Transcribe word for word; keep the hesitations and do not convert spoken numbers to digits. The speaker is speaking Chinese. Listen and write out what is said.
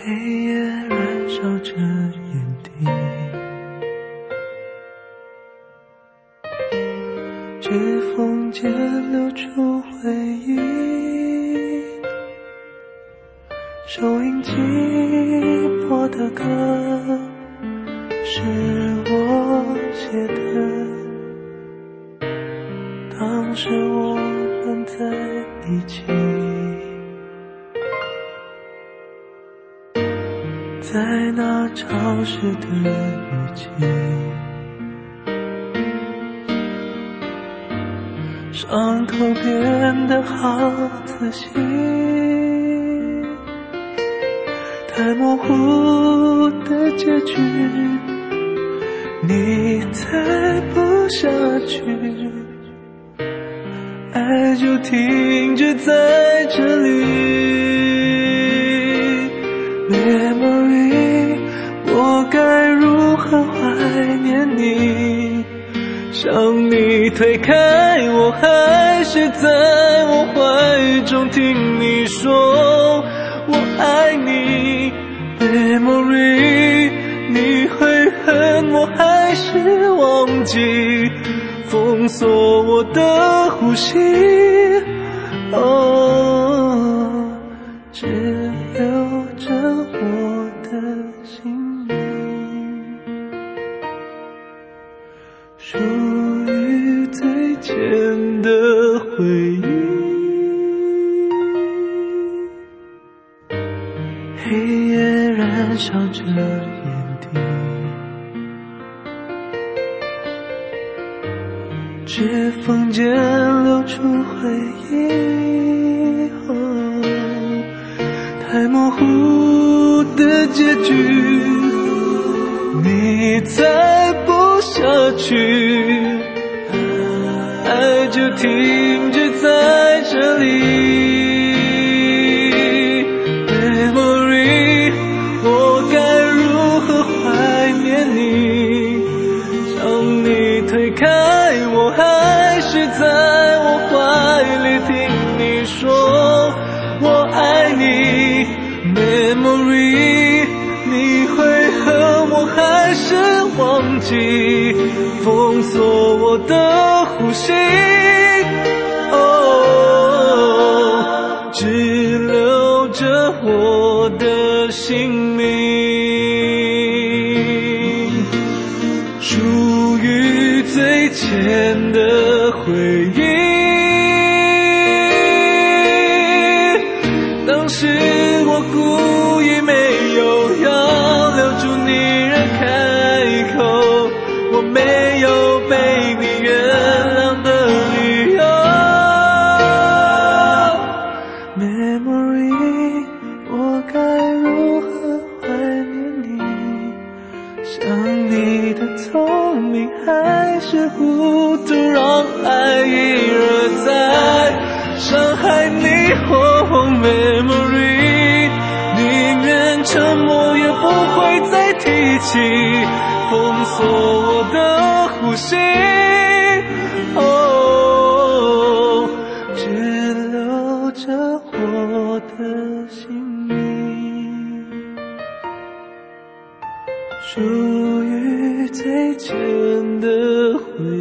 黑夜燃烧着眼底，指缝间流出回忆，收音机播的歌是我写的，当时我们在一起，在那潮湿的雨季，伤口变得好仔细，太模糊的结局，你猜不下去，爱就停止在这里。Memory， 我该如何怀念你？向你推开我，还是在我怀中听你说我爱你？ Memory， 你会恨我还是忘记？封锁我的呼吸，哦，只留着我的姓名，属于最浅的回忆。黑夜燃烧着眼底，指缝间流出回忆，哦，太模糊的结局，你猜不下去，爱就停止在这里。Memory， 我该如何怀念你？向你推开我，还是在我怀里听你说我爱你？ Memory， 你会恨我还是忘记？封锁我的呼吸，哦，只留着我的姓名，属于最浅的回忆。当时我故意没有要留住你人开口，我没有被你原谅的理由。 Memory， 我该如何怀念你？像你的聪明还是糊涂，让爱一而再伤害你。Oh Memory， 宁愿沉默也不会再提起，封锁我的呼吸，哦，只留着我的姓名，属于最浅的回忆。